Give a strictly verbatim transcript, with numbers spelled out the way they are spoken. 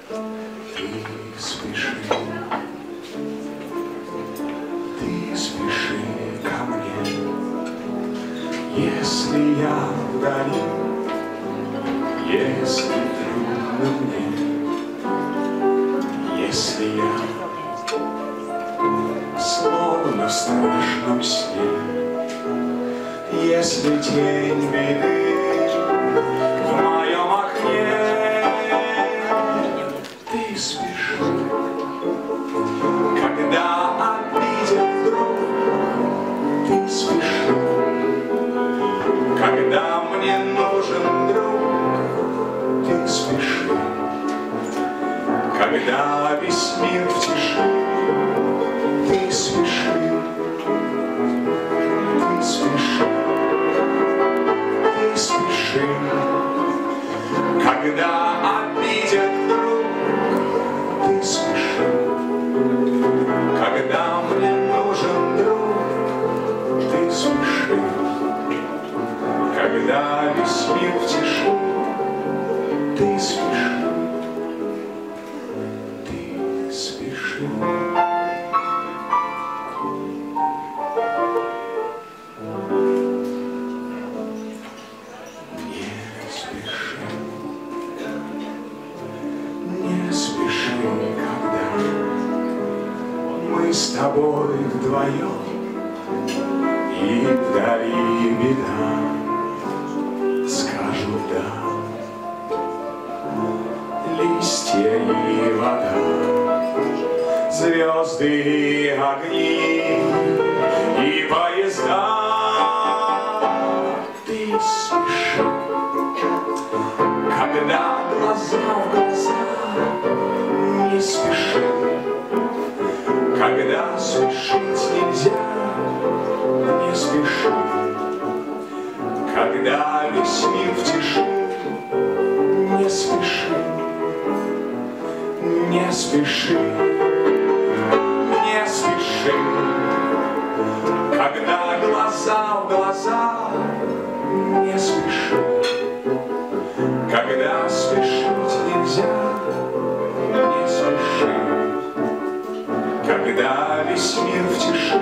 Ты спеши, ты спеши ко мне, если я вдали, если трудно мне, если я словно в страшном сне, если тень беды в моем окне. Ты спеши, когда обидят вдруг. Ты спеши, когда мне нужен друг. Ты спеши, когда весь мир в тиши. Ты спеши, ты спеши, ты спеши, когда обидят вдруг. Ты спеши, когда мне нужен друг. Ты спеши, когда весь мир в тиши. Ты спеши, ты спеши. Мы с тобой вдвоем, и вдали беда, скажу да. Листья и вода, звезды и огни, и поезда. Ты спеши, когда глаза в глаза. Не спеши, когда спешить нельзя. Не спеши, когда весь мир в тиши. Не спеши, не спеши, не спеши, когда глаза в глаза. Не спеши, когда спешить нельзя. Не спеши, когда весь мир в тиши.